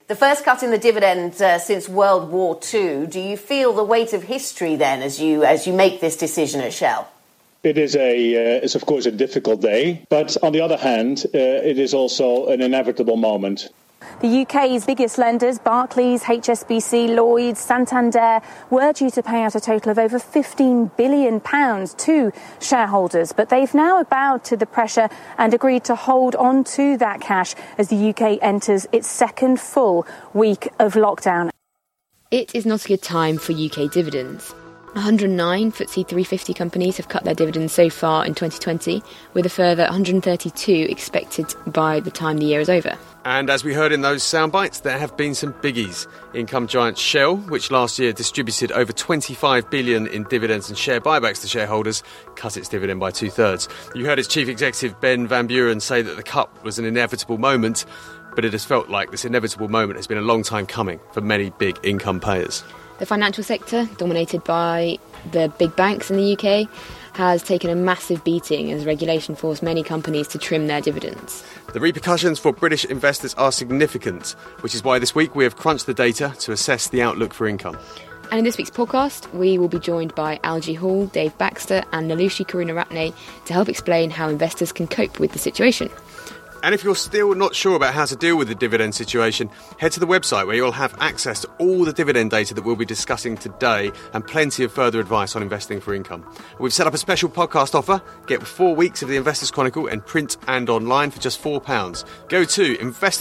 The first cut in the dividend since World War II. Do you feel the weight of history then as you make this decision at Shell? It is it's of course a difficult day, but on the other hand, it is also an inevitable moment. The UK's biggest lenders, Barclays, HSBC, Lloyds, Santander, were due to pay out a total of over £15 billion to shareholders. But they've now bowed to the pressure and agreed to hold on to that cash as the UK enters its second full week of lockdown. It is not a good time for UK dividends. 109 FTSE 350 companies have cut their dividends so far in 2020, with a further 132 expected by the time the year is over. And as we heard in those sound bites, there have been some biggies. Income giant Shell, which last year distributed over $25 billion in dividends and share buybacks to shareholders, cut its dividend by 2/3. You heard its chief executive Ben Van Buren say that the cut was an inevitable moment, but it has felt like this inevitable moment has been a long time coming for many big income payers. The financial sector, dominated by the big banks in the UK, has taken a massive beating as regulation forced many companies to trim their dividends. The repercussions for British investors are significant, which is why this week we have crunched the data to assess the outlook for income. And in this week's podcast, we will be joined by Algie Hall, Dave Baxter and Nalushi Karunaratne to help explain how investors can cope with the situation. And if you're still not sure about how to deal with the dividend situation, head to the website where you'll have access to all the dividend data that we'll be discussing today and plenty of further advice on investing for income. We've set up a special podcast offer. Get 4 weeks of the Investors Chronicle in print and online for just £4. Go to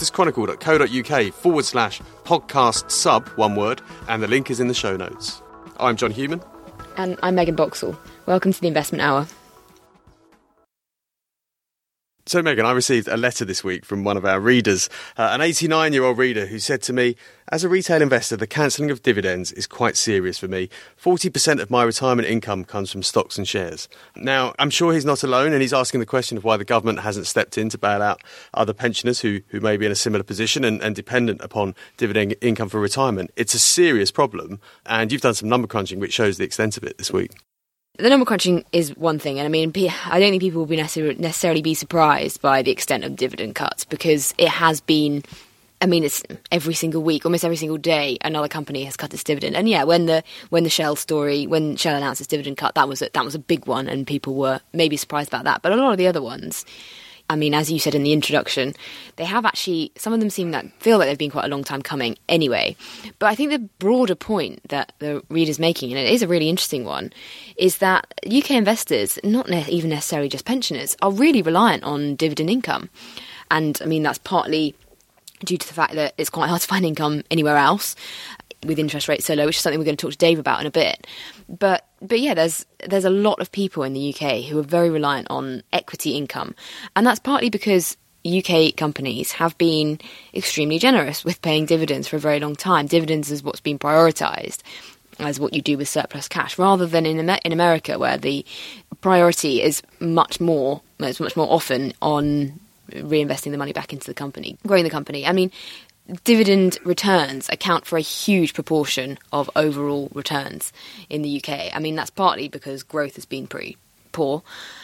investorschronicle.co.uk/podcast sub, one word, and the link is in the show notes. I'm John Human. And I'm Megan Boxall. Welcome to the Investment Hour. So, Megan, I received a letter this week from one of our readers, an 89-year-old reader who said to me, as a retail investor, the cancelling of dividends is quite serious for me. 40% of my retirement income comes from stocks and shares. Now, I'm sure he's not alone, and he's asking the question of why the government hasn't stepped in to bail out other pensioners who may be in a similar position and dependent upon dividend income for retirement. It's a serious problem, and you've done some number crunching which shows the extent of it this week. The number crunching is one thing, and I mean, I don't think people will be necessarily be surprised by the extent of dividend cuts, because it has been, I mean, it's every single week, almost every single day, another company has cut its dividend. And yeah, when Shell announced its dividend cut, that was a big one, and people were maybe surprised about that. But a lot of the other ones, I mean, as you said in the introduction, they have actually, some of them feel like they've been quite a long time coming anyway. But I think the broader point that the reader's making, and it is a really interesting one, is that UK investors, not even necessarily just pensioners, are really reliant on dividend income. And I mean, that's partly due to the fact that it's quite hard to find income anywhere else with interest rates so low, which is something we're going to talk to Dave about in a bit. But yeah, there's a lot of people in the UK who are very reliant on equity income. And that's partly because UK companies have been extremely generous with paying dividends for a very long time. Dividends is what's been prioritised as what you do with surplus cash, rather than in America, where the priority is much more often on reinvesting the money back into the company, growing the company. I mean, dividend returns account for a huge proportion of overall returns in the UK. I mean, that's partly because growth has been pretty poor,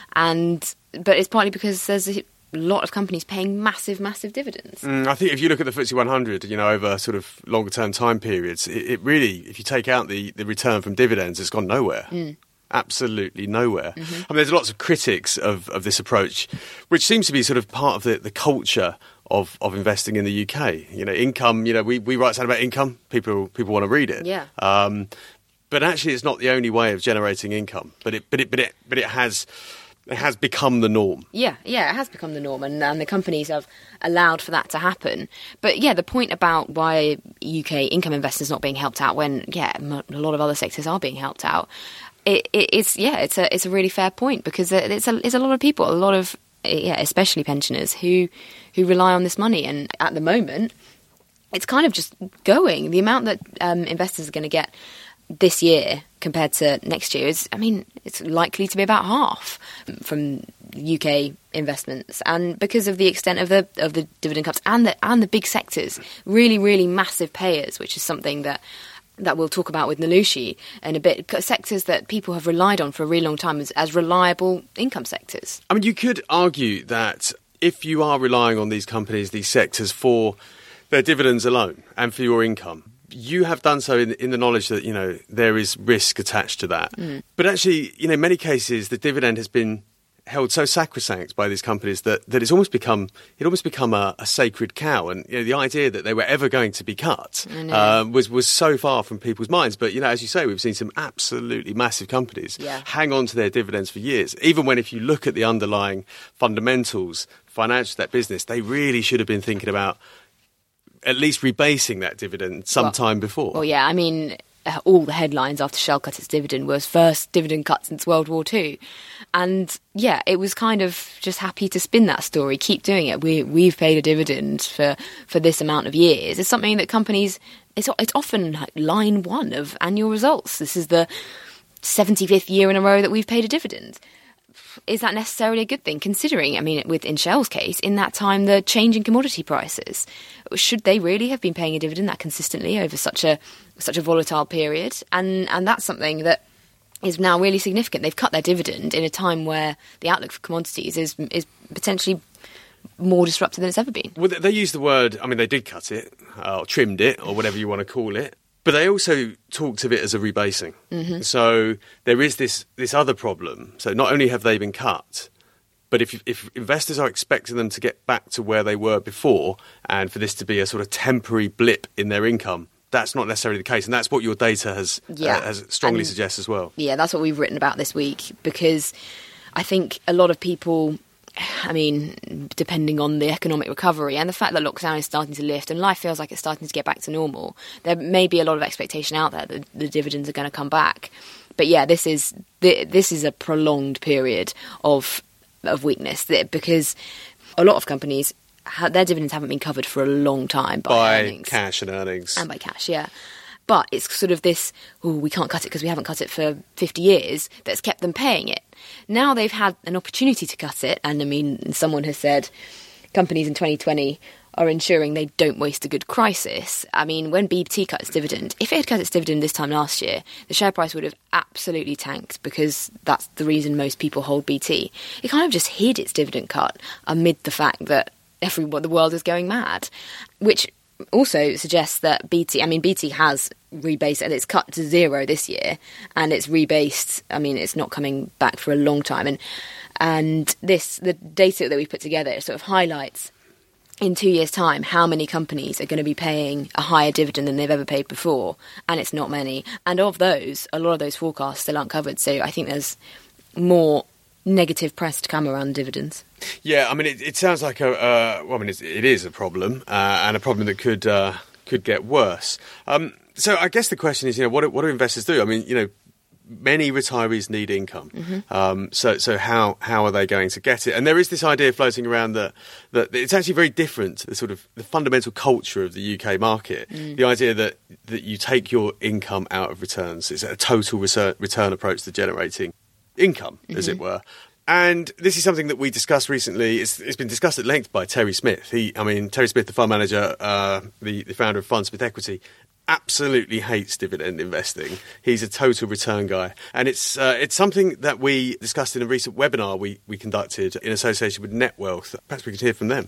but it's partly because there's a lot of companies paying massive dividends. I think if you look at the FTSE 100, over sort of longer term time periods, it really, if you take out the return from dividends, it's gone nowhere. Absolutely nowhere. Mm-hmm. I mean, there's lots of critics of this approach, which seems to be sort of part of the culture of investing in the UK. Income, we write something about income, people want to read it. Yeah. But actually it's not the only way of generating income. But it has become the norm. Yeah, it has become the norm, and the companies have allowed for that to happen. But yeah, the point about why UK income investors not being helped out when a lot of other sectors are being helped out, it's a really fair point, because it's a lot of people, a lot of especially pensioners who rely on this money, and at the moment it's kind of just going. The amount that investors are going to get this year compared to next year is, I mean, it's likely to be about half from UK investments, and because of the extent of the dividend cuts and the big sectors, really, really massive payers, which is something that we'll talk about with Nalushi in a bit, sectors that people have relied on for a really long time as reliable income sectors. I mean, you could argue that if you are relying on these companies, these sectors, for their dividends alone and for your income. You have done so in the knowledge that, there is risk attached to that. But actually, in many cases, the dividend has been held so sacrosanct by these companies that it's almost become a sacred cow. And the idea that they were ever going to be cut was so far from people's minds. But as you say, we've seen some absolutely massive companies hang on to their dividends for years. Even when, if you look at the underlying fundamentals, financial of that business, they really should have been thinking about at least rebasing that dividend sometime before. Well, yeah, I mean, all the headlines after Shell cut its dividend was first dividend cut since World War II. And yeah, it was kind of just happy to spin that story, keep doing it. We've paid a dividend for this amount of years. It's something that companies, it's often like line one of annual results. This is the 75th year in a row that we've paid a dividend. Is that necessarily a good thing, considering, in Shell's case, in that time, the change in commodity prices? Should they really have been paying a dividend that consistently over such a volatile period? And that's something that is now really significant. They've cut their dividend in a time where the outlook for commodities is potentially more disrupted than it's ever been. Well, they used the word, they did cut it, or trimmed it, or whatever you want to call it. But they also talked of it as a rebasing. Mm-hmm. So there is this other problem. So not only have they been cut, but if investors are expecting them to get back to where they were before, and for this to be a sort of temporary blip in their income, that's not necessarily the case. And that's what your data has strongly suggests as well. Yeah, that's what we've written about this week, because I think a lot of people, depending on the economic recovery and the fact that lockdown is starting to lift and life feels like it's starting to get back to normal, there may be a lot of expectation out there that the dividends are going to come back. But yeah, this is a prolonged period of weakness, because a lot of companies, their dividends haven't been covered for a long time by earnings. Cash and earnings. And by cash, yeah. But it's sort of this, we can't cut it because we haven't cut it for 50 years, that's kept them paying it. Now they've had an opportunity to cut it, and someone has said companies in 2020 are ensuring they don't waste a good crisis. When BT cut its dividend, if it had cut its dividend this time last year, the share price would have absolutely tanked, because that's the reason most people hold BT. It kind of just hid its dividend cut amid the fact that the world is going mad, which also suggests that BT has rebased, and it's cut to zero this year, and it's rebased. It's not coming back for a long time, and the data that we put together sort of highlights in 2 years' time how many companies are going to be paying a higher dividend than they've ever paid before, and it's not many. And of those, a lot of those forecasts still aren't covered. So I think there's more negative press to come around dividends. Yeah, it sounds like it is a problem, and a problem that could get worse. So I guess the question is, what do investors do? Many retirees need income. Mm-hmm. So how are they going to get it? And there is this idea floating around that it's actually very different to the fundamental culture of the UK market. The idea that you take your income out of returns. It's a total return approach to generating income, as it were. And this is something that we discussed recently. It's been discussed at length by Terry Smith. Terry Smith, the fund manager, the founder of Fundsmith Equity, absolutely hates dividend investing. He's a total return guy. And it's something that we discussed in a recent webinar we conducted in association with NetWealth. Perhaps we could hear from them.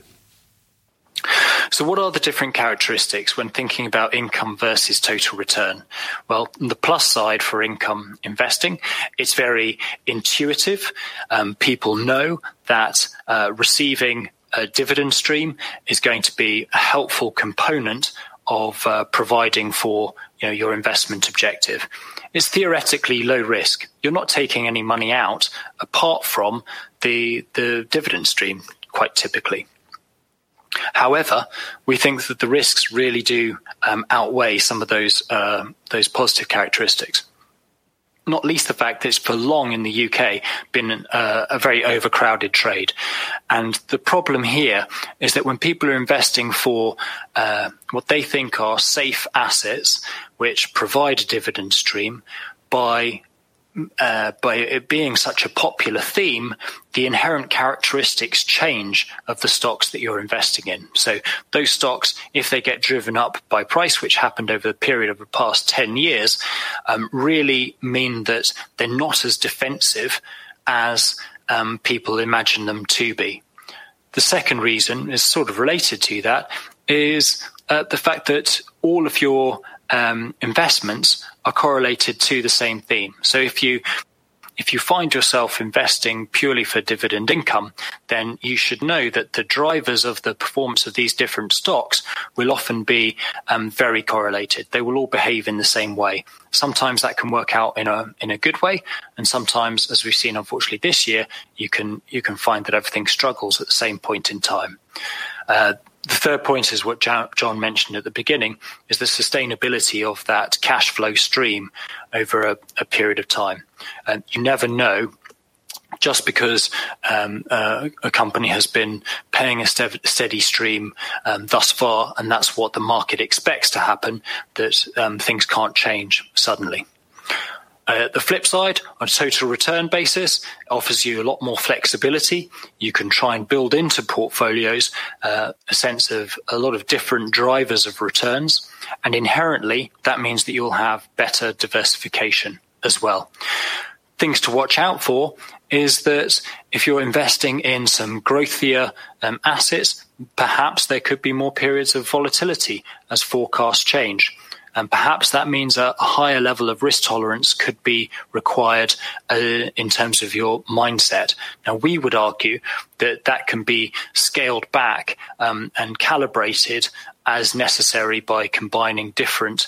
So what are the different characteristics when thinking about income versus total return? Well, the plus side for income investing, it's very intuitive. People know that receiving a dividend stream is going to be a helpful component of providing for your investment objective. It's theoretically low risk. You're not taking any money out apart from the dividend stream, quite typically. However, we think that the risks really do outweigh some of those positive characteristics. Not least the fact that it's for long in the UK been a very overcrowded trade. And the problem here is that when people are investing for what they think are safe assets, which provide a dividend stream, by it being such a popular theme, the inherent characteristics change of the stocks that you're investing in. So those stocks, if they get driven up by price, which happened over the period of the past 10 years, really mean that they're not as defensive as people imagine them to be. The second reason is sort of related to that, is the fact that all of your investments are correlated to the same theme. So if you find yourself investing purely for dividend income, then you should know that the drivers of the performance of these different stocks will often be very correlated. They will all behave in the same way. Sometimes that can work out in a good way, and sometimes, as we've seen unfortunately this year, you can find that everything struggles at the same point in time. The third point is what John mentioned at the beginning, is the sustainability of that cash flow stream over a period of time. And you never know, just because a company has been paying a steady stream thus far, and that's what the market expects to happen, that things can't change suddenly. The flip side, on a total return basis, offers you a lot more flexibility. You can try and build into portfolios a sense of a lot of different drivers of returns. And inherently, that means that you'll have better diversification as well. Things to watch out for is that if you're investing in some growthier assets, perhaps there could be more periods of volatility as forecasts change. And perhaps that means a higher level of risk tolerance could be required in terms of your mindset. Now, we would argue that that can be scaled back and calibrated as necessary by combining different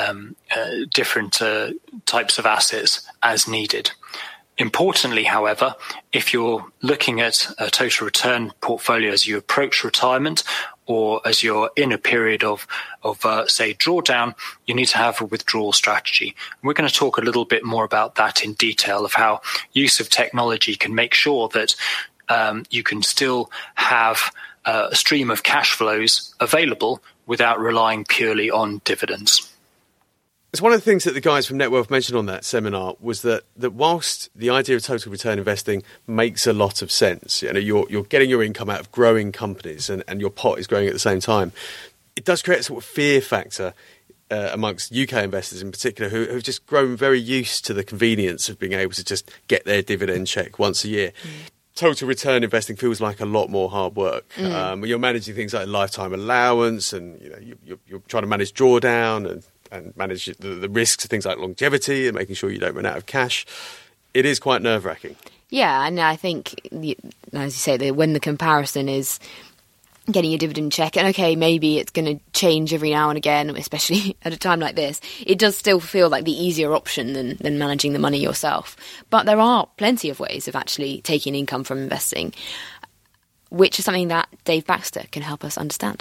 types of assets as needed. Importantly, however, if you're looking at a total return portfolio as you approach retirement, or as you're in a period of say, drawdown, you need to have a withdrawal strategy. We're going to talk a little bit more about that in detail, of how use of technology can make sure that you can still have a stream of cash flows available without relying purely on dividends. It's one of the things that the guys from NetWealth mentioned on that seminar was that whilst the idea of total return investing makes a lot of sense, you know, you're getting your income out of growing companies and your pot is growing at the same time, it does create a sort of fear factor amongst UK investors in particular who have just grown very used to the convenience of being able to just get their dividend check once a year. Total return investing feels like a lot more hard work. You're managing things like lifetime allowance, and you know you're trying to manage drawdown and manage the risks of things like longevity and making sure you don't run out of cash. It is quite nerve-wracking. Yeah, and I think, as you say, when the comparison is getting your dividend check, and okay, maybe it's going to change every now and again, especially at a time like this, it does still feel like the easier option than managing the money yourself. But there are plenty of ways of actually taking income from investing, which is something that Dave Baxter can help us understand.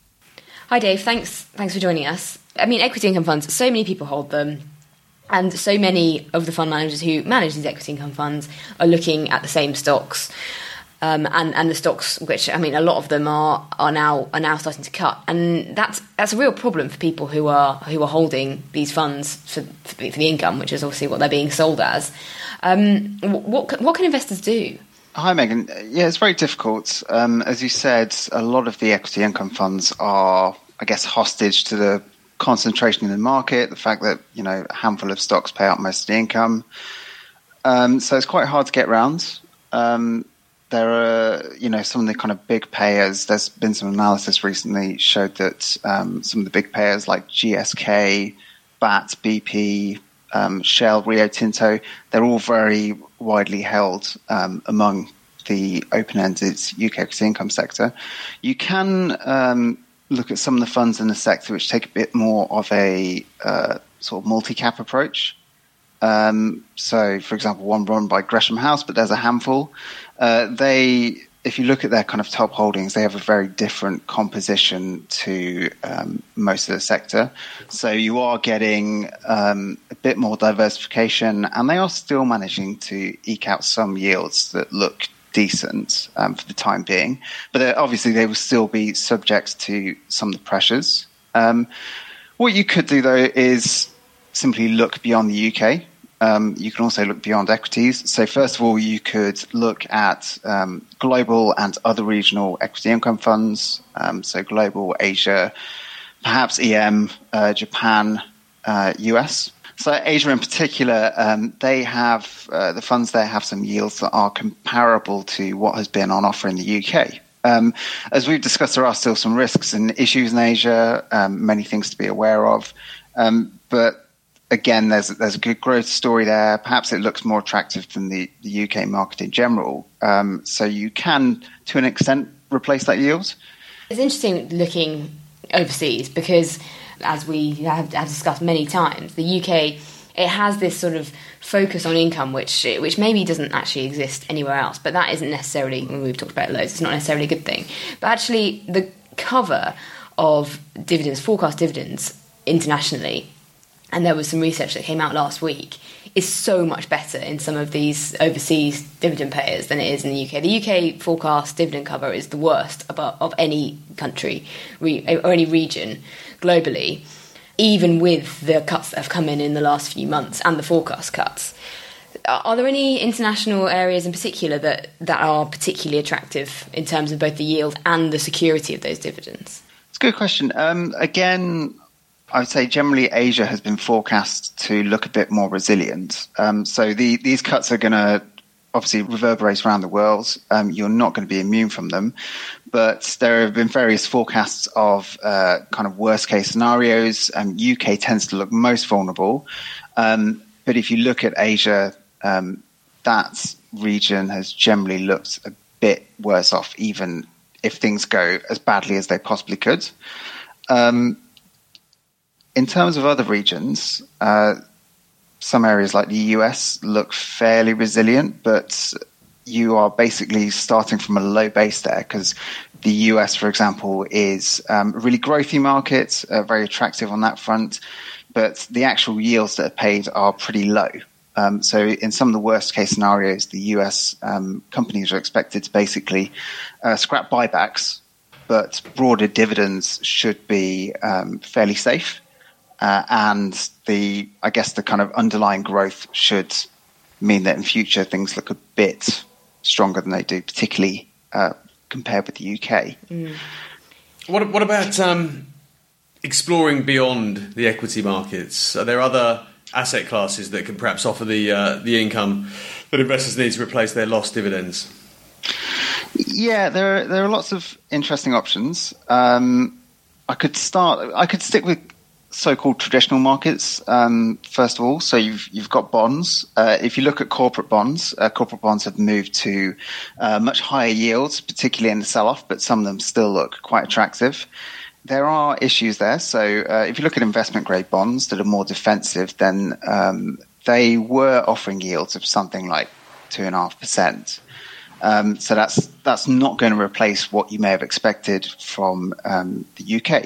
Hi Dave, thanks for joining us. I mean, equity income funds, so many people hold them, and so many of the fund managers who manage these equity income funds are looking at the same stocks, and the stocks, which, I mean, a lot of them are now starting to cut, and that's a real problem for people who are holding these funds for the income, which is obviously what they're being sold as. What can investors do? Hi, Megan. Yeah, it's very difficult. As you said, a lot of the equity income funds are, I guess, hostage to the concentration in the market, the fact that, you know, a handful of stocks pay out most of the income. So it's quite hard to get around. There are, you know, some of the kind of big payers. There's been some analysis recently showed that some of the big payers like GSK, BAT, BP, Shell, Rio Tinto, they're all very widely held among the open-ended UK equity income sector. You can look at some of the funds in the sector which take a bit more of a sort of multi-cap approach. So, for example, one run by Gresham House, but there's a handful. If you look at their kind of top holdings, they have a very different composition to most of the sector. So you are getting a bit more diversification, and they are still managing to eke out some yields that look decent for the time being. But obviously they will still be subject to some of the pressures. What you could do, though, is simply look beyond the UK. You can also look beyond equities. So first of all, you could look at global and other regional equity income funds. So global, Asia, perhaps EM, Japan, US. So Asia in particular, they have the funds there have some yields that are comparable to what has been on offer in the UK. As we've discussed, there are still some risks and issues in Asia, many things to be aware of. But again, there's a good growth story there. Perhaps it looks more attractive than the UK market in general. So you can, to an extent, replace that yield. It's interesting looking overseas because, as we have discussed many times, the UK, it has this sort of focus on income, which maybe doesn't actually exist anywhere else. But that isn't necessarily, we've talked about it loads, it's not necessarily a good thing. But actually, the cover of dividends, forecast dividends internationally, and there was some research that came out last week, is so much better in some of these overseas dividend payers than it is in the UK. The UK forecast dividend cover is the worst of any country or any region globally, even with the cuts that have come in the last few months and the forecast cuts. Are there any international areas in particular that are particularly attractive in terms of both the yield and the security of those dividends? It's a good question. Again, I would say generally Asia has been forecast to look a bit more resilient. So these cuts are going to obviously reverberate around the world. You're not going to be immune from them. But there have been various forecasts of kind of worst case scenarios. UK tends to look most vulnerable. But if you look at Asia, that region has generally looked a bit worse off, even if things go as badly as they possibly could. In terms of other regions, some areas like the US look fairly resilient, but you are basically starting from a low base there because the US, for example, is a really growthy market, very attractive on that front, but the actual yields that are paid are pretty low. So in some of the worst case scenarios, the US companies are expected to basically scrap buybacks, but broader dividends should be fairly safe. And the kind of underlying growth should mean that in future things look a bit stronger than they do, particularly compared with the UK. Mm. What about exploring beyond the equity markets? Are there other asset classes that can perhaps offer the income that investors need to replace their lost dividends? Yeah, there are lots of interesting options. I could stick with so-called traditional markets first of all. So you've got bonds. If you look at corporate bonds have moved to much higher yields, particularly in the sell-off, but some of them still look quite attractive. There are issues there. So if you look at investment-grade bonds that are more defensive, then they were offering yields of something like 2.5%. So that's not going to replace what you may have expected from the UK.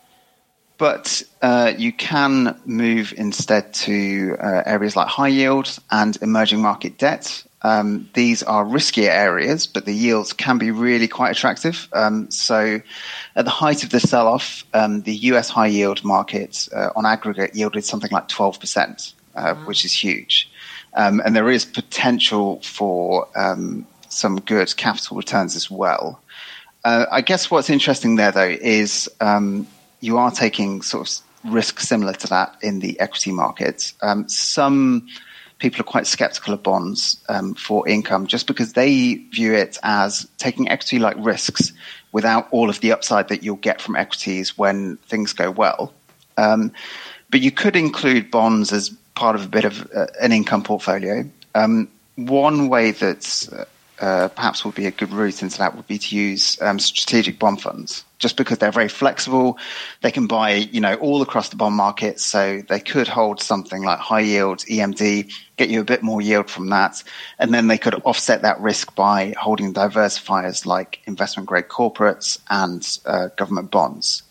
But you can move instead to areas like high yield and emerging market debt. These are riskier areas, but the yields can be really quite attractive. So at the height of the sell-off, the US high yield market on aggregate yielded something like 12%, which is huge. And there is potential for some good capital returns as well. I guess what's interesting there, though, is you are taking sort of risk similar to that in the equity markets. Some people are quite skeptical of bonds for income just because they view it as taking equity-like risks without all of the upside that you'll get from equities when things go well. But you could include bonds as part of a bit of an income portfolio. One way that perhaps would be a good route into that would be to use strategic bond funds, just because they're very flexible. They can buy, all across the bond market. So they could hold something like high yield EMD, get you a bit more yield from that. And then they could offset that risk by holding diversifiers like investment grade corporates and government bonds.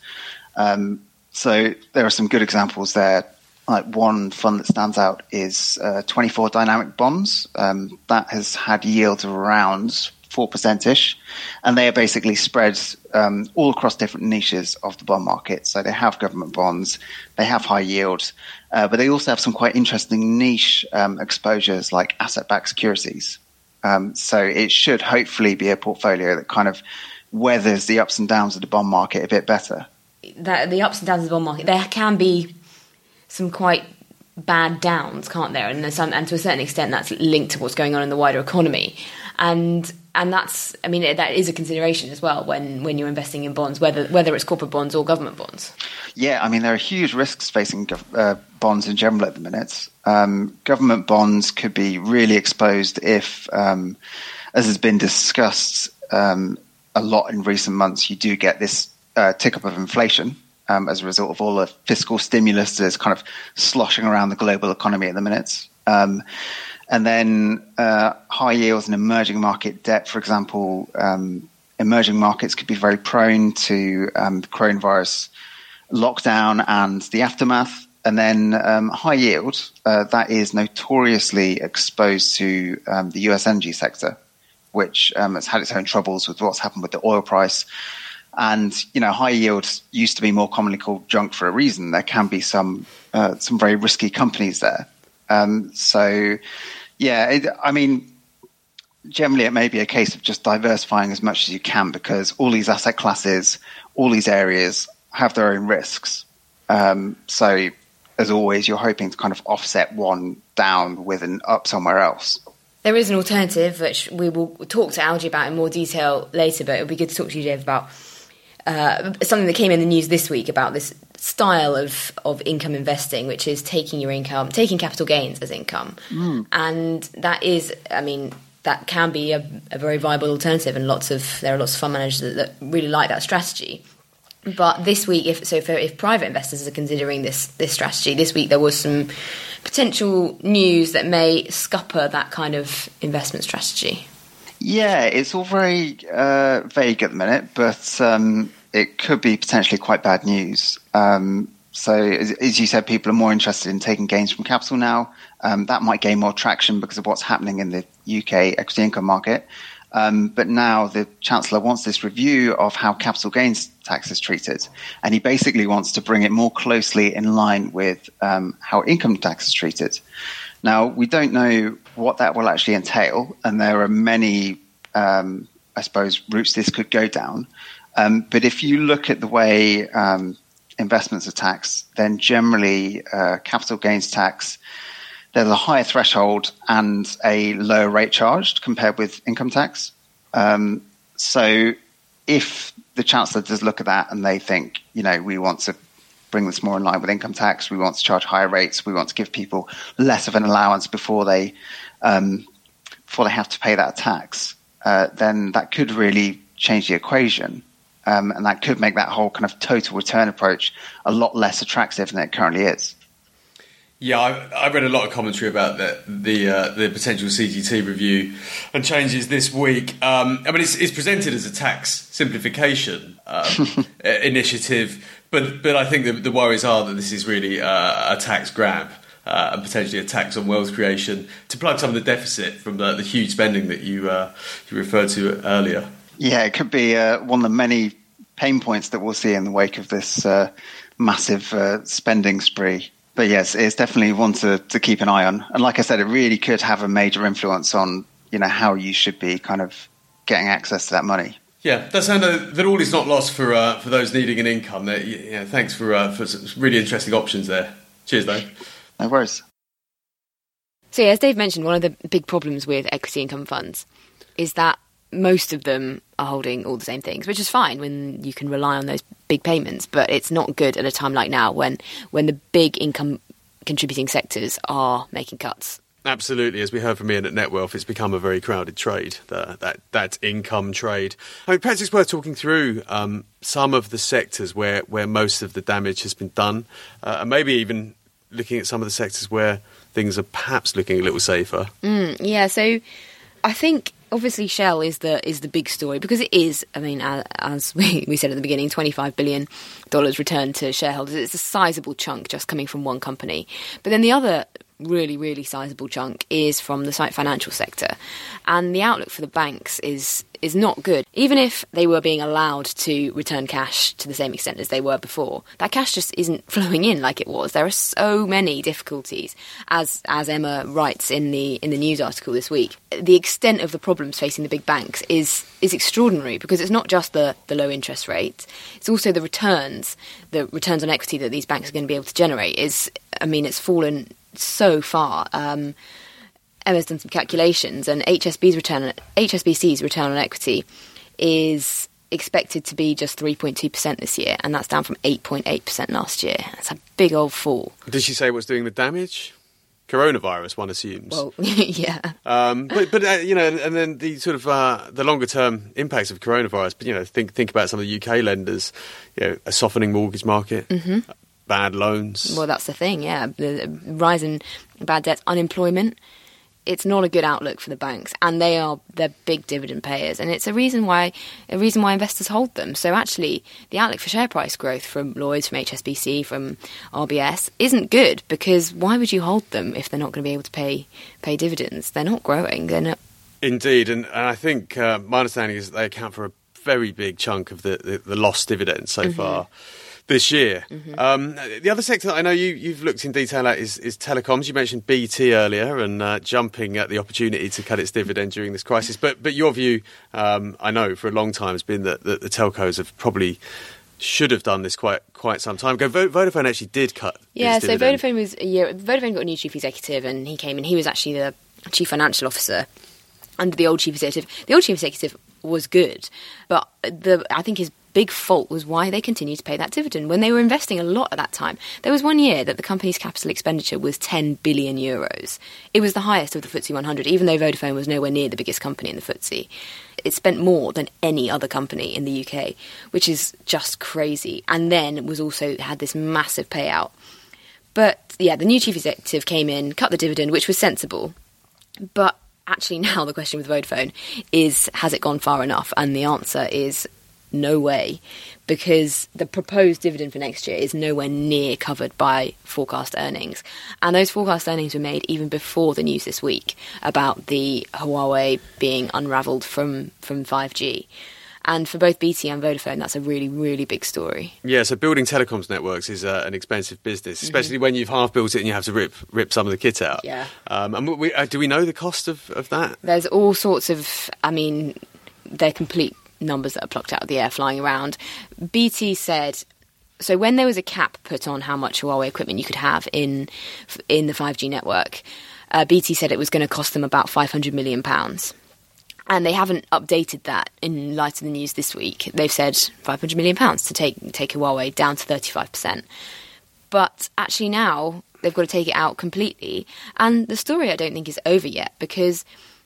So there are some good examples there. Like one fund that stands out is 24 Dynamic Bonds. That has had yields of around 4%-ish, and they are basically spread all across different niches of the bond market. So they have government bonds, they have high yield, but they also have some quite interesting niche exposures like asset-backed securities. So it should hopefully be a portfolio that kind of weathers the ups and downs of the bond market a bit better. The ups and downs of the bond market, there can be some quite bad downs, can't there? And to a certain extent, that's linked to what's going on in the wider economy. And that's, I mean, that is a consideration as well when you're investing in bonds, whether it's corporate bonds or government bonds. Yeah, I mean, there are huge risks facing bonds in general at the minute. Government bonds could be really exposed if, as has been discussed a lot in recent months, you do get this tick up of inflation as a result of all the fiscal stimulus that is kind of sloshing around the global economy at the minute. And then high yields and emerging market debt, for example, emerging markets could be very prone to the coronavirus lockdown and the aftermath. And then high yield, that is notoriously exposed to the US energy sector, which has had its own troubles with what's happened with the oil price. And, high yield used to be more commonly called junk for a reason. There can be some very risky companies there. Generally it may be a case of just diversifying as much as you can, because all these asset classes, all these areas have their own risks. So as always, you're hoping to kind of offset one down with an up somewhere else. There is an alternative, which we will talk to Algie about in more detail later, but it would be good to talk to you, Dave, about something that came in the news this week about this style of income investing, which is taking capital gains as income. And that is, that can be a very viable alternative, and there are lots of fund managers that really like that strategy. But this week, if private investors are considering this strategy, this week there was some potential news that may scupper that kind of investment strategy. Yeah, it's all very vague at the minute, but it could be potentially quite bad news. So as you said, people are more interested in taking gains from capital now. That might gain more traction because of what's happening in the UK equity income market. But now the Chancellor wants this review of how capital gains tax is treated. And he basically wants to bring it more closely in line with how income tax is treated. Now, we don't know what that will actually entail. And there are many, routes this could go down. But if you look at the way investments are taxed, then generally capital gains tax, there's a higher threshold and a lower rate charged compared with income tax. So if the Chancellor does look at that and they think, we want to bring this more in line with income tax, we want to charge higher rates, we want to give people less of an allowance before they have to pay that tax, then that could really change the equation. And that could make that whole kind of total return approach a lot less attractive than it currently is. Yeah, I read a lot of commentary about the potential CGT review and changes this week. It's presented as a tax simplification initiative, but I think the worries are that this is really a tax grab and potentially a tax on wealth creation to plug some of the deficit from the huge spending that you referred to earlier. Yeah, it could be one of the many pain points that we'll see in the wake of this massive spending spree. But yes, it's definitely one to keep an eye on. And like I said, it really could have a major influence on, how you should be kind of getting access to that money. Yeah, that sounds that all is not lost for those needing an income. Thanks for some really interesting options there. Cheers, Dave. No worries. So, as Dave mentioned, one of the big problems with equity income funds is that most of them are holding all the same things, which is fine when you can rely on those big payments, but it's not good at a time like now when the big income contributing sectors are making cuts. Absolutely. As we heard from Ian at NetWealth, it's become a very crowded trade, that income trade. Perhaps it's worth talking through some of the sectors where most of the damage has been done, and maybe even looking at some of the sectors where things are perhaps looking a little safer. So I think obviously Shell is the big story because it is, as we said at the beginning, $25 billion returned to shareholders. It's a sizable chunk just coming from one company. But then the other really, really sizable chunk is from the financial sector. And the outlook for the banks is not good. Even if they were being allowed to return cash to the same extent as they were before, that cash just isn't flowing in like it was. There are so many difficulties, as Emma writes in the news article this week. The extent of the problems facing the big banks is extraordinary because it's not just the low interest rate, it's also the returns on equity that these banks are going to be able to generate. It's fallen so far. Emma's done some calculations, and HSBC's return on equity is expected to be just 3.2% this year, and that's down from 8.8% last year. That's a big old fall. Did she say what's doing the damage? Coronavirus, one assumes. Well, yeah. But you know, and then the sort of the longer term impacts of coronavirus. But you know, think about some of the UK lenders. You know, a softening mortgage market, bad loans. Well, that's the thing. Yeah, the rise in bad debts, unemployment. It's not a good outlook for the banks, and they're big dividend payers, and it's a reason why investors hold them. So actually, the outlook for share price growth from Lloyds, from HSBC, from RBS isn't good, because why would you hold them if they're not going to be able to pay dividends? They're not growing. They're not. Indeed, and I think my understanding is that they account for a very big chunk of the lost dividends so far this year. The other sector that I know you've looked in detail at is telecoms. You mentioned BT earlier and jumping at the opportunity to cut its dividend during this crisis. But your view, I know for a long time, has been that the telcos have probably should have done this quite some time ago. Vodafone actually did cut. Yeah, its so dividend. Vodafone got a new chief executive, and he came in. He was actually the chief financial officer under the old chief executive. The old chief executive was good, but I think his big fault was why they continued to pay that dividend when they were investing a lot at that time. There was one year that the company's capital expenditure was 10 billion euros. It was the highest of the FTSE 100, even though Vodafone was nowhere near the biggest company in the FTSE. It spent more than any other company in the UK, which is just crazy. And then was also had this massive payout. But yeah, the new chief executive came in, cut the dividend, which was sensible. But actually now the question with Vodafone is, has it gone far enough? And the answer is no way, because the proposed dividend for next year is nowhere near covered by forecast earnings. And those forecast earnings were made even before the news this week about the Huawei being unravelled from 5G. And for both BT and Vodafone, that's a really, really big story. Yeah, so building telecoms networks is an expensive business, especially when you've half built it and you have to rip some of the kit out. Yeah. And do we know the cost of that? There's all sorts of, they're complete numbers that are plucked out of the air flying around. BT said, so when there was a cap put on how much Huawei equipment you could have in the 5G network, BT said it was going to cost them about £500 million. And they haven't updated that in light of the news this week. They've said £500 million to take Huawei down to 35%. But actually now they've got to take it out completely. And the story I don't think is over yet, because,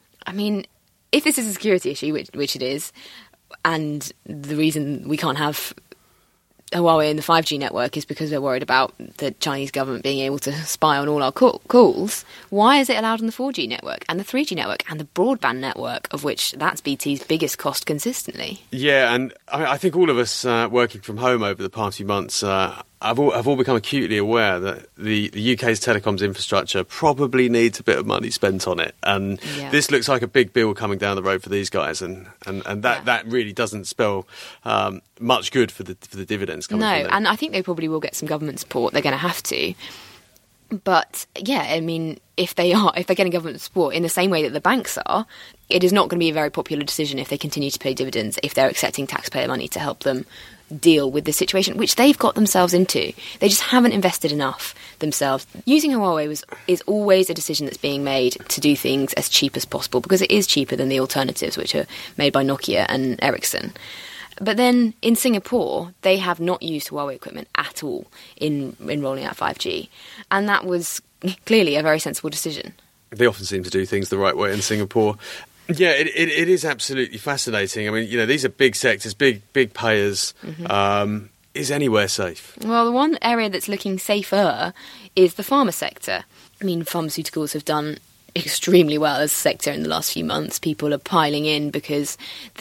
if this is a security issue, which it is, and the reason we can't have Huawei in the 5G network is because they're worried about the Chinese government being able to spy on all our calls, why is it allowed on the 4G network and the 3G network and the broadband network, of which that's BT's biggest cost consistently? Yeah, and I think all of us working from home over the past few months have all become acutely aware that the UK's telecoms infrastructure probably needs a bit of money spent on it. And this looks like a big bill coming down the road for these guys. And that really doesn't spell much good for the dividends coming from them. And I think they probably will get some government support. They're going to have to. But, if they're getting government support in the same way that the banks are, it is not going to be a very popular decision if they continue to pay dividends, if they're accepting taxpayer money to help them deal with the situation, which they've got themselves into. They just haven't invested enough themselves. Using Huawei is always a decision that's being made to do things as cheap as possible, because it is cheaper than the alternatives, which are made by Nokia and Ericsson. But then in Singapore, they have not used Huawei equipment at all in rolling out 5G. And that was clearly a very sensible decision. They often seem to do things the right way in Singapore. Yeah, it is absolutely fascinating. These are big sectors, big payers. Is anywhere safe? Well, the one area that's looking safer is the pharma sector. Pharmaceuticals have done extremely well as a sector in the last few months. People are piling in because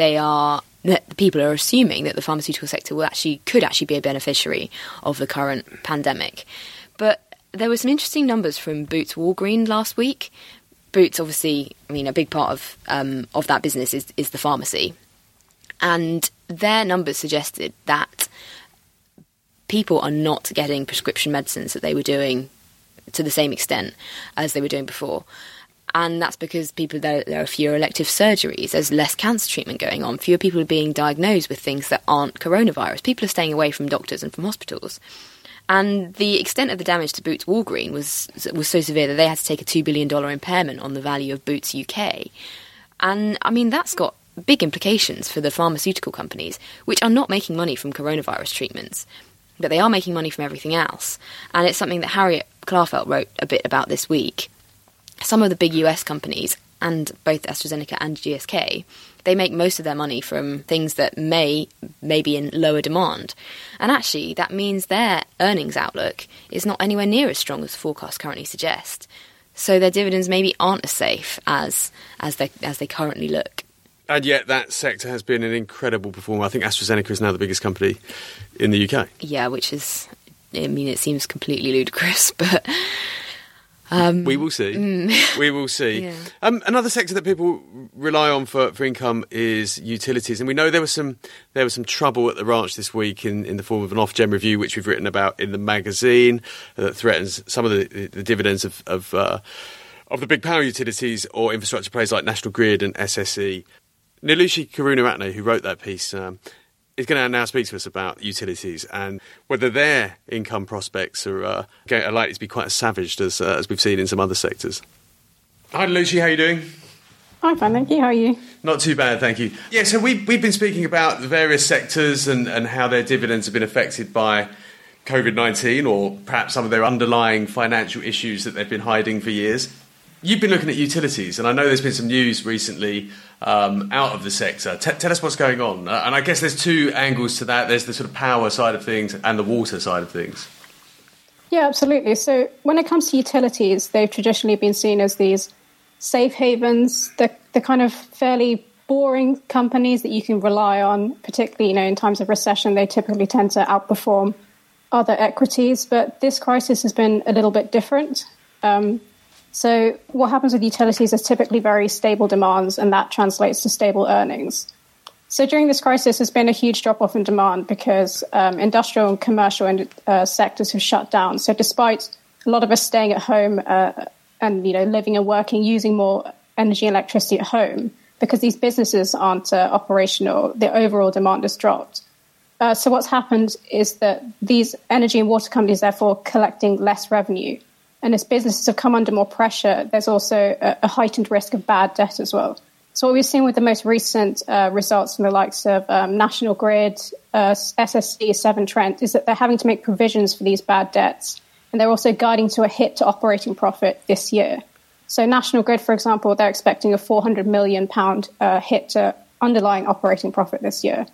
people are assuming that the pharmaceutical sector could actually be a beneficiary of the current pandemic. But there were some interesting numbers from Boots Walgreen last week. Boots, obviously, a big part of that business is the pharmacy. And their numbers suggested that people are not getting prescription medicines that they were doing to the same extent as they were doing before. And that's because there are fewer elective surgeries, there's less cancer treatment going on, fewer people are being diagnosed with things that aren't coronavirus. People are staying away from doctors and from hospitals. And the extent of the damage to Boots Walgreen was so severe that they had to take a $2 billion impairment on the value of Boots UK. And, I mean, that's got big implications for the pharmaceutical companies, which are not making money from coronavirus treatments, but they are making money from everything else. And it's something that Harriet Klarfeld wrote a bit about this week. Some of the big US companies, and both AstraZeneca and GSK, they make most of their money from things that may be in lower demand. And actually, that means their earnings outlook is not anywhere near as strong as the forecasts currently suggest. So their dividends maybe aren't as safe as they currently look. And yet that sector has been an incredible performer. I think AstraZeneca is now the biggest company in the UK. Yeah, which is, I mean, it seems completely ludicrous, but... we will see. We will see. Yeah. Another sector that people rely on for income is utilities, and we know there was some trouble at the ranch this week in the form of an Ofgem review, which we've written about in the magazine, that threatens some of the dividends of the big power utilities or infrastructure players like National Grid and SSE. Nilushi Karunaratne, who wrote that piece, is going to now speak to us about utilities and whether their income prospects are likely to be quite as savaged as we've seen in some other sectors. Hi, Nilushi, how are you doing? I'm fine, thank you. How are you? Not too bad, thank you. Yeah, so we've been speaking about the various sectors and how their dividends have been affected by COVID-19 or perhaps some of their underlying financial issues that they've been hiding for years. You've been looking at utilities, and I know there's been some news recently out of the sector. Tell us what's going on. And I guess there's two angles to that. There's the sort of power side of things and the water side of things. Yeah, absolutely. So when it comes to utilities, they've traditionally been seen as these safe havens, the kind of fairly boring companies that you can rely on, particularly, in times of recession. They typically tend to outperform other equities. But this crisis has been a little bit different. So what happens with utilities is typically very stable demands, and that translates to stable earnings. So during this crisis, there's been a huge drop-off in demand because industrial and commercial sectors have shut down. So despite a lot of us staying at home and living and working, using more energy and electricity at home, because these businesses aren't operational, the overall demand has dropped. So what's happened is that these energy and water companies, therefore, collecting less revenue. And as businesses have come under more pressure, there's also a heightened risk of bad debt as well. So what we've seen with the most recent results from the likes of National Grid, SSE, Severn Trent, is that they're having to make provisions for these bad debts. And they're also guiding to a hit to operating profit this year. So National Grid, for example, they're expecting a £400 million hit to underlying operating profit this year.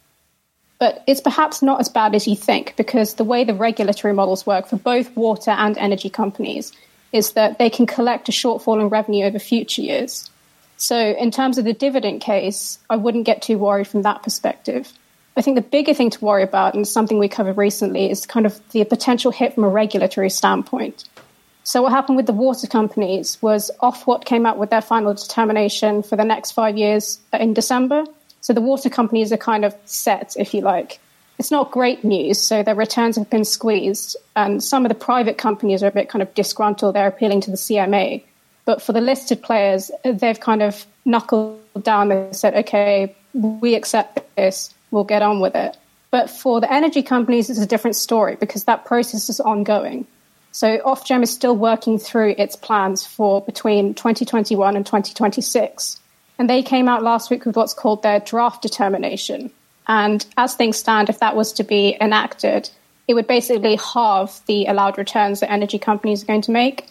But it's perhaps not as bad as you think, because the way the regulatory models work for both water and energy companies is that they can collect a shortfall in revenue over future years. So in terms of the dividend case, I wouldn't get too worried from that perspective. I think the bigger thing to worry about, and something we covered recently, is kind of the potential hit from a regulatory standpoint. So what happened with the water companies was Ofwat came out with their final determination for the next 5 years in December. So the water companies are kind of set, if you like. It's not great news, so their returns have been squeezed, and some of the private companies are a bit kind of disgruntled. They're appealing to the CMA. But for the listed players, they've kind of knuckled down and said, OK, we accept this, we'll get on with it. But for the energy companies, it's a different story because that process is ongoing. So Ofgem is still working through its plans for between 2021 and 2026. And they came out last week with what's called their draft determination. And as things stand, if that was to be enacted, it would basically halve the allowed returns that energy companies are going to make.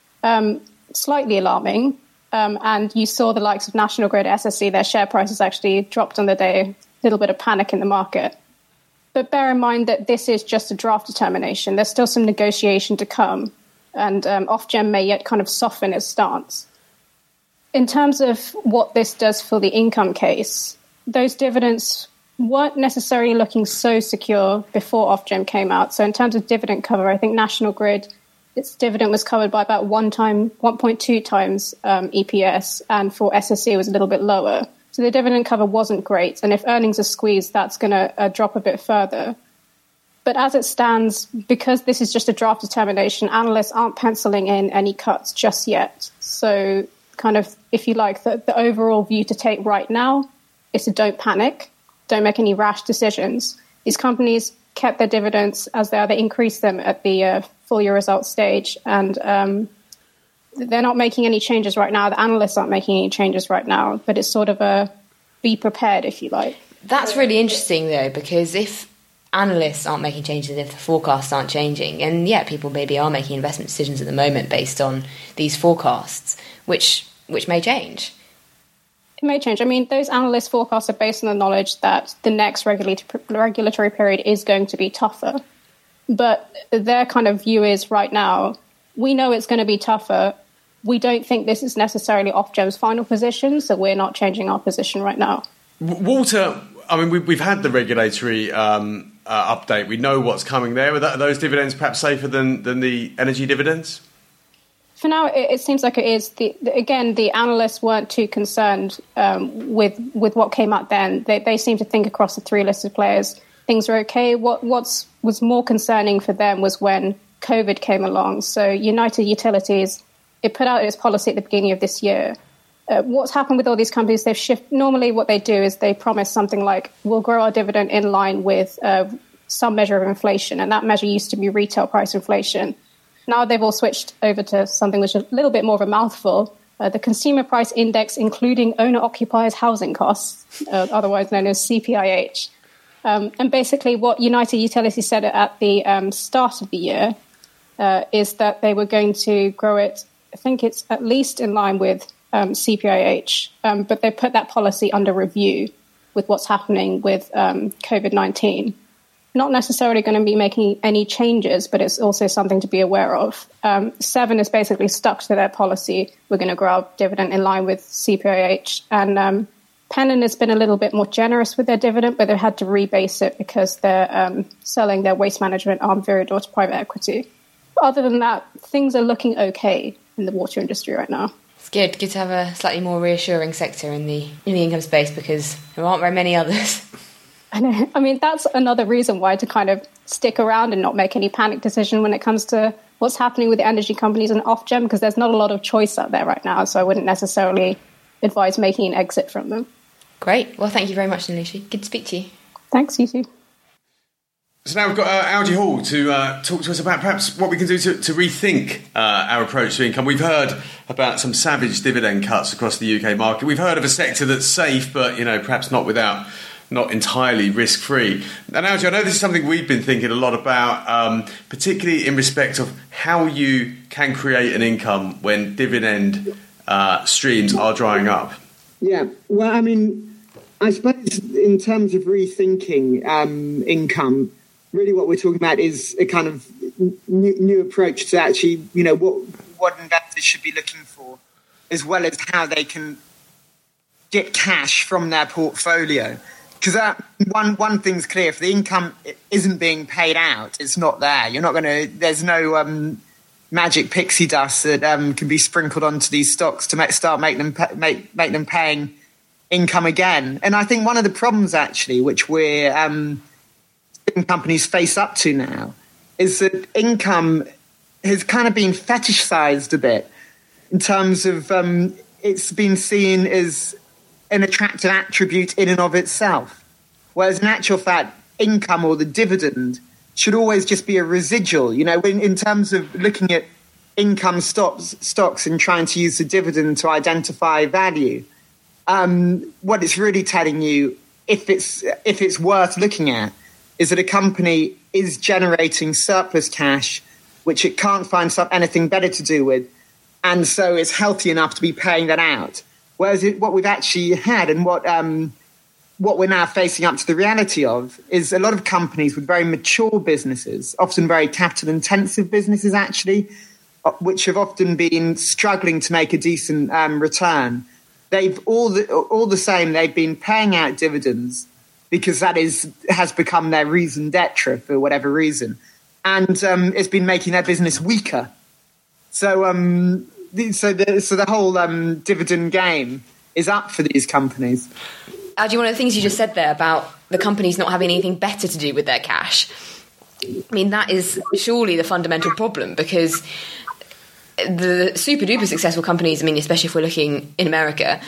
Slightly alarming. And you saw the likes of National Grid, SSE, their share prices actually dropped on the day, a little bit of panic in the market. But bear in mind that this is just a draft determination. There's still some negotiation to come. And Ofgem may yet kind of soften its stance. In terms of what this does for the income case, those dividends weren't necessarily looking so secure before Ofgem came out. So in terms of dividend cover, I think National Grid, its dividend was covered by about 1.2 times EPS, and for SSE it was a little bit lower. So the dividend cover wasn't great. And if earnings are squeezed, that's going to drop a bit further. But as it stands, because this is just a draft determination, analysts aren't penciling in any cuts just yet. So kind of, if you like, the overall view to take right now is to don't panic, don't make any rash decisions. These companies kept their dividends as they are. They increased them at the full year results stage, and they're not making any changes right now. The analysts aren't making any changes right now, but it's sort of a be prepared, if you like. That's really interesting, though, because if analysts aren't making changes, if the forecasts aren't changing, and people maybe are making investment decisions at the moment based on these forecasts, which may change. It may change. I mean, those analyst forecasts are based on the knowledge that the next regulatory period is going to be tougher. But their kind of view is right now, we know it's going to be tougher. We don't think this is necessarily Ofgem's final position, so we're not changing our position right now. Walter, I mean, we've had the regulatory update. We know what's coming there. Are those dividends perhaps safer than the energy dividends? For now, it seems like it is. The analysts weren't too concerned with what came out then. They seem to think across the three listed players, things are okay. What was more concerning for them was when COVID came along. So United Utilities, it put out its policy at the beginning of this year. What's happened with all these companies, they've shifted. Normally what they do is they promise something like, we'll grow our dividend in line with some measure of inflation. And that measure used to be retail price inflation. Now they've all switched over to something which is a little bit more of a mouthful, the Consumer Price Index, including owner-occupiers' housing costs, otherwise known as CPIH. And basically what United Utilities said at the start of the year is that they were going to grow it, I think it's at least in line with CPIH, but they put that policy under review with what's happening with COVID-19. Not necessarily going to be making any changes, but it's also something to be aware of. Seven is basically stuck to their policy. We're going to grow our dividend in line with CPIH. And Pennon has been a little bit more generous with their dividend, but they've had to rebase it because they're selling their waste management arm Viridor to private equity. But other than that, things are looking okay in the water industry right now. It's good to have a slightly more reassuring sector in the income space because there aren't very many others. I know. I mean, that's another reason why to kind of stick around and not make any panic decision when it comes to what's happening with the energy companies and Ofgem, because there's not a lot of choice out there right now. So I wouldn't necessarily advise making an exit from them. Great. Well, thank you very much, Nilushi. Good to speak to you. Thanks, you too. So now we've got Algie Hall to talk to us about perhaps what we can do to rethink our approach to income. We've heard about some savage dividend cuts across the UK market. We've heard of a sector that's safe, but perhaps not entirely risk-free. And Algie, I know this is something we've been thinking a lot about, particularly in respect of how you can create an income when dividend streams are drying up. Yeah, well, I mean, I suppose in terms of rethinking income, really what we're talking about is a kind of new approach to actually, what investors should be looking for, as well as how they can get cash from their portfolio. Because one thing's clear: if the income isn't being paid out, it's not there. You're not going to. There's no magic pixie dust that can be sprinkled onto these stocks to make them paying income again. And I think one of the problems actually, which we're companies face up to now, is that income has kind of been fetishized a bit in terms of it's been seen as an attractive attribute in and of itself. Whereas in actual fact, income or the dividend should always just be a residual. In terms of looking at income stocks and trying to use the dividend to identify value, what it's really telling you, if it's worth looking at, is that a company is generating surplus cash, which it can't find anything better to do with, and so it's healthy enough to be paying that out. Whereas what we've actually had and what we're now facing up to the reality of is a lot of companies with very mature businesses, often very capital-intensive businesses actually, which have often been struggling to make a decent return. They've all the same, they've been paying out dividends because that has become their raison d'etre for whatever reason. And it's been making their business weaker. So the whole dividend game is up for these companies. Algie, one of the things you just said there about the companies not having anything better to do with their cash, I mean, that is surely the fundamental problem, because the super duper successful companies, I mean, especially if we're looking in America,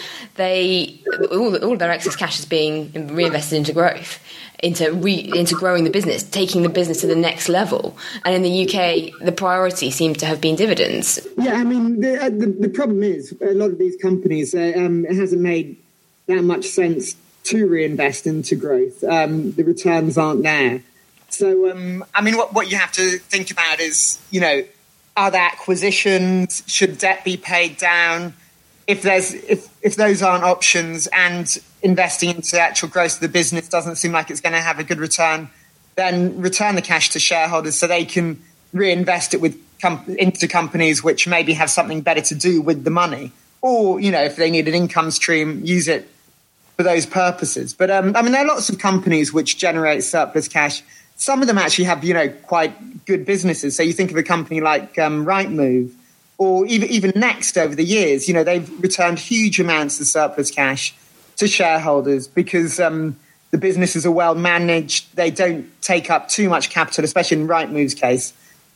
all of their excess cash is being reinvested into growth, into growing the business, taking the business to the next level. And in the UK, the priority seems to have been dividends. Yeah, I mean, the problem is a lot of these companies, it hasn't made that much sense to reinvest into growth. The returns aren't there. So, I mean, what you have to think about is, are there acquisitions? Should debt be paid down? If those aren't options and investing into the actual growth of the business doesn't seem like it's going to have a good return, then return the cash to shareholders so they can reinvest it into companies which maybe have something better to do with the money. Or, if they need an income stream, use it for those purposes. But, I mean, there are lots of companies which generate surplus cash. Some of them actually have, quite good businesses. So you think of a company like Rightmove or even Next over the years, they've returned huge amounts of surplus cash to shareholders because the businesses are well managed. They don't take up too much capital, especially in Rightmove's case.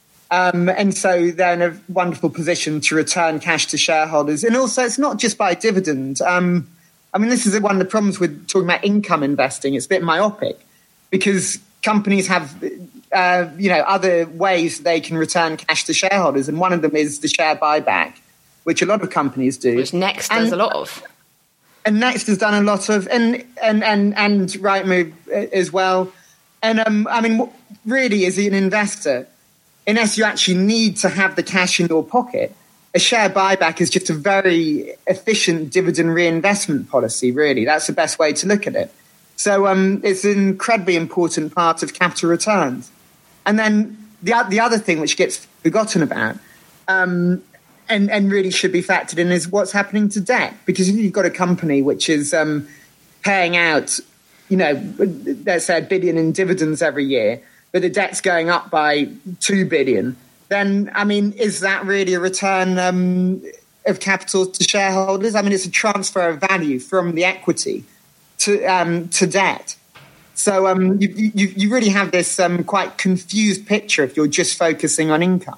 And so they're in a wonderful position to return cash to shareholders. And also, it's not just by dividend. I mean, this is one of the problems with talking about income investing. It's a bit myopic because companies have, other ways they can return cash to shareholders. And one of them is the share buyback, which a lot of companies do. Which Next does a lot of. And Next has done a lot of, and Rightmove as well. And I mean, really, as an investor, unless you actually need to have the cash in your pocket, a share buyback is just a very efficient dividend reinvestment policy, really. That's the best way to look at it. So it's an incredibly important part of capital returns. And then the other thing which gets forgotten about and really should be factored in is what's happening to debt. Because if you've got a company which is paying out, let's say $1 billion in dividends every year, but the debt's going up by $2 billion, then, I mean, is that really a return of capital to shareholders? I mean, it's a transfer of value from the equity to debt. So you really have this quite confused picture if you're just focusing on income.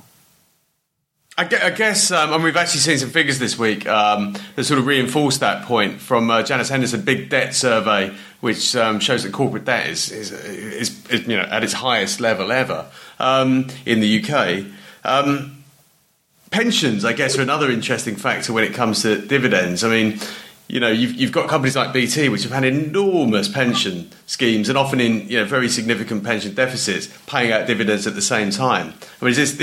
I guess, and we've actually seen some figures this week that sort of reinforce that point from Janus Henderson Big Debt Survey, which shows that corporate debt is at its highest level ever in the UK. Pensions, I guess, are another interesting factor when it comes to dividends. I mean, you've got companies like BT which have had enormous pension schemes and often in very significant pension deficits, paying out dividends at the same time. I mean, this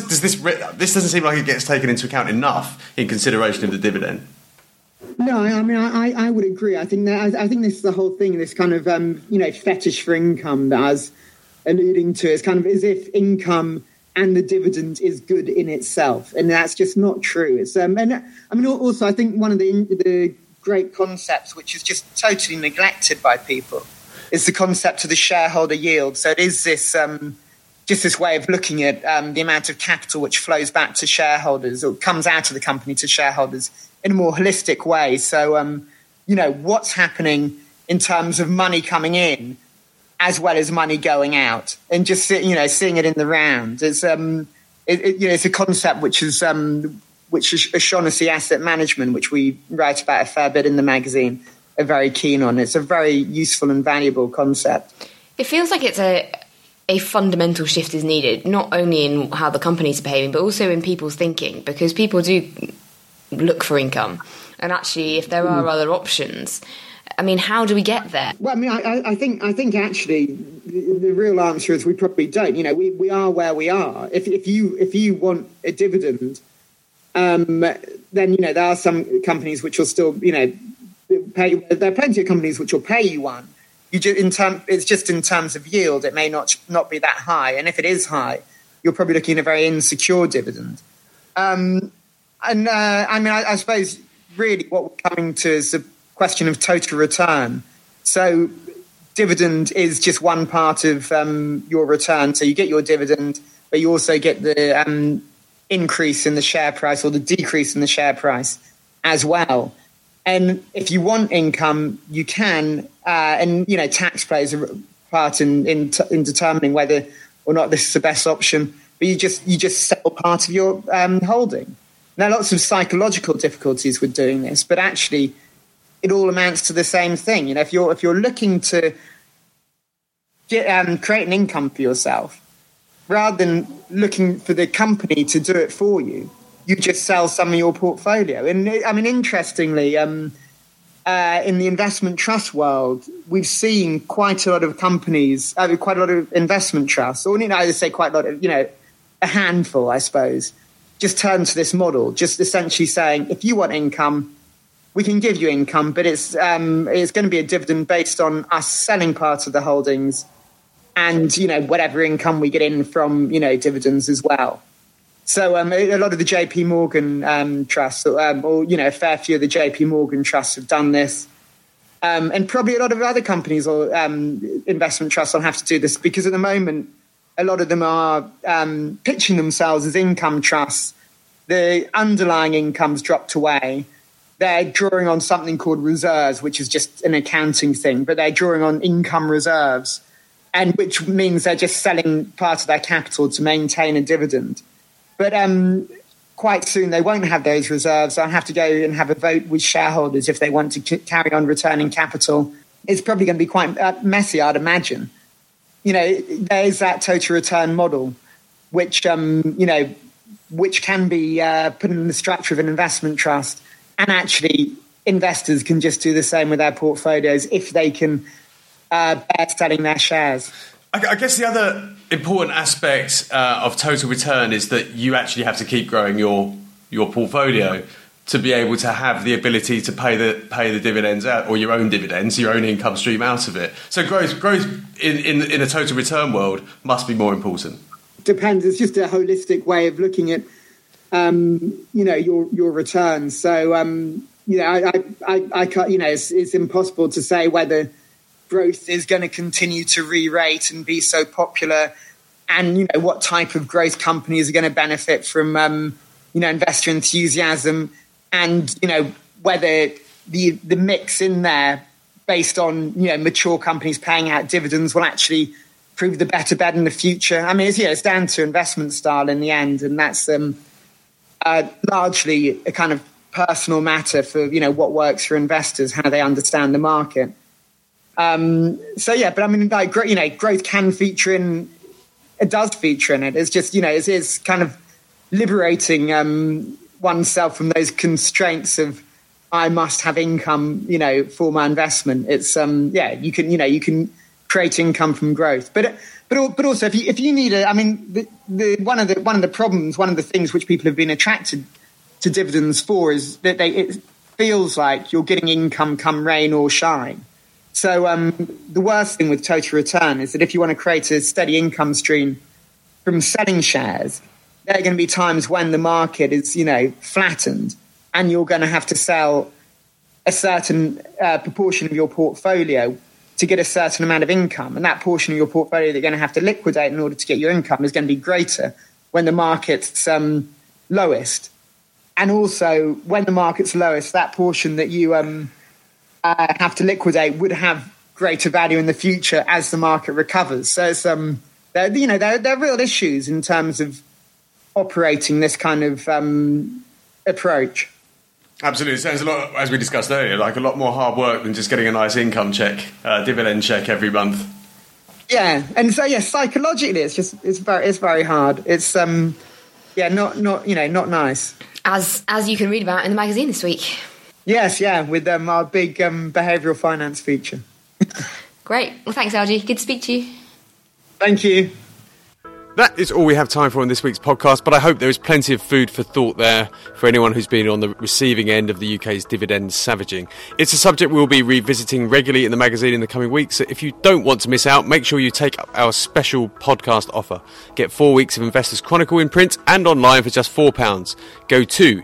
doesn't seem like it gets taken into account enough in consideration of the dividend. No, I mean, I would agree. I think this is the whole thing. This kind of fetish for income that I was alluding to is kind of as if income and the dividend is good in itself, and that's just not true. It's and I mean, also I think one of the great concepts which is just totally neglected by people is the concept of the shareholder yield. So it is this just this way of looking at the amount of capital which flows back to shareholders or comes out of the company to shareholders in a more holistic way. So what's happening in terms of money coming in as well as money going out, and just seeing it in the round. It's it's a concept which is O'Shaughnessy Asset Management, which we write about a fair bit in the magazine, are very keen on. It's a very useful and valuable concept. It feels like it's a fundamental shift is needed, not only in how the companies are behaving, but also in people's thinking, because people do look for income, and actually, if there are other options. I mean, how do we get there? Well, I mean, I think actually the real answer is we probably don't. We are where we are. If you want a dividend, then there are some companies which will still pay. There are plenty of companies which will pay you one. It's just in terms of yield, it may not be that high, and if it is high, you're probably looking at a very insecure dividend. I mean, I suppose really what we're coming to is the question of total return. So dividend is just one part of your return. So you get your dividend, but you also get the increase in the share price or the decrease in the share price as well. And if you want income, you can, and tax plays a part in determining whether or not this is the best option. but you just sell part of your holding. Now, lots of psychological difficulties with doing this, but actually, it all amounts to the same thing. You know, if you're looking to create an income for yourself, rather than looking for the company to do it for you, you just sell some of your portfolio. And I mean, interestingly, in the investment trust world, we've seen quite a lot of companies, quite a lot of investment trusts, or I say quite a lot of, a handful, I suppose, just turn to this model, just essentially saying, if you want income, we can give you income, but it's going to be a dividend based on us selling part of the holdings and, whatever income we get in from, dividends as well. So a lot of the JP Morgan trusts, or a fair few of the JP Morgan trusts have done this. And probably a lot of other companies or investment trusts will have to do this, because at the moment, a lot of them are pitching themselves as income trusts. The underlying income's dropped away. They're drawing on something called reserves, which is just an accounting thing, but they're drawing on income reserves, and which means they're just selling part of their capital to maintain a dividend. But quite soon they won't have those reserves. They'll have to go and have a vote with shareholders if they want to carry on returning capital. It's probably going to be quite messy, I'd imagine. There's that total return model, which which can be put in the structure of an investment trust. And actually, investors can just do the same with their portfolios if they can bear selling their shares. I guess the other important aspect of total return is that you actually have to keep growing your portfolio to be able to have the ability to pay the dividends out, or your own dividends, your own income stream out of it. So growth in a total return world must be more important. Depends. It's just a holistic way of looking at your returns. So I can't. It's impossible to say whether growth is going to continue to re-rate and be so popular, and what type of growth companies are going to benefit from investor enthusiasm, and whether the mix in there based on mature companies paying out dividends will actually prove the better bet in the future. I mean, it's down to investment style in the end, and that's largely a kind of personal matter for what works for investors, how they understand the market. But I mean, growth can feature in. It does feature in it. It's just it's kind of liberating oneself from those constraints of I must have income, for my investment. It's you can create income from growth, but also if you need one of the problems, one of the things which people have been attracted to dividends for is that it feels like you're getting income come rain or shine. So the worst thing with total return is that if you want to create a steady income stream from selling shares, there are going to be times when the market is, flattened, and you're going to have to sell a certain proportion of your portfolio to get a certain amount of income. And that portion of your portfolio that you're going to have to liquidate in order to get your income is going to be greater when the market's lowest. And also, when the market's lowest, that portion that you have to liquidate would have greater value in the future as the market recovers. So it's, there are real issues in terms of operating this kind of approach. Absolutely. It sounds a lot, as we discussed earlier, like a lot more hard work than just getting a nice income check, dividend check every month. Yeah, and so psychologically, it's very hard. It's not nice. As you can read about in the magazine this week. Yes, with our big behavioural finance feature. Great. Well, thanks, Algie. Good to speak to you. Thank you. That is all we have time for on this week's podcast, but I hope there is plenty of food for thought there for anyone who's been on the receiving end of the UK's dividend savaging. It's a subject we'll be revisiting regularly in the magazine in the coming weeks, so if you don't want to miss out, make sure you take up our special podcast offer. Get 4 weeks of Investors Chronicle in print and online for just £4. Go to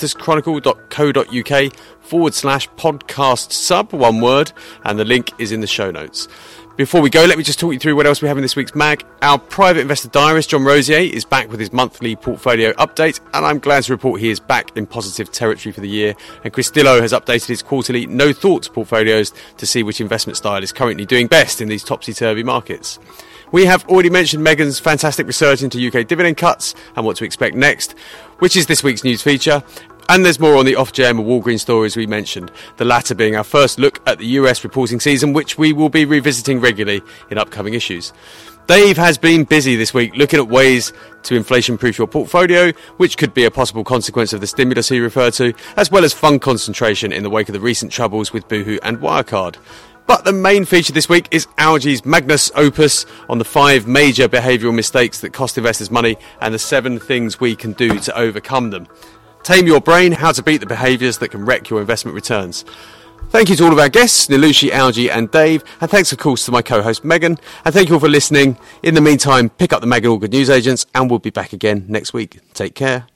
investorschronicle.co.uk/podcast sub, one word, and the link is in the show notes. Before we go, let me just talk you through what else we have in this week's mag. Our private investor diarist, John Rosier, is back with his monthly portfolio update, and I'm glad to report he is back in positive territory for the year. And Chris Dillow has updated his quarterly No Thoughts portfolios to see which investment style is currently doing best in these topsy-turvy markets. We have already mentioned Megan's fantastic research into UK dividend cuts and what to expect next, which is this week's news feature. And there's more on the Ofgem and Walgreens stories we mentioned, the latter being our first look at the US reporting season, which we will be revisiting regularly in upcoming issues. Dave has been busy this week looking at ways to inflation-proof your portfolio, which could be a possible consequence of the stimulus he referred to, as well as fund concentration in the wake of the recent troubles with Boohoo and Wirecard. But the main feature this week is Algy's magnus opus on the 5 major behavioural mistakes that cost investors money and the 7 things we can do to overcome them. Tame your brain, how to beat the behaviours that can wreck your investment returns. Thank you to all of our guests, Nilushi, Algy and Dave, and thanks of course to my co-host Megan, and thank you all for listening. In the meantime, pick up the Megan All Good News Agents, and we'll be back again next week. Take care.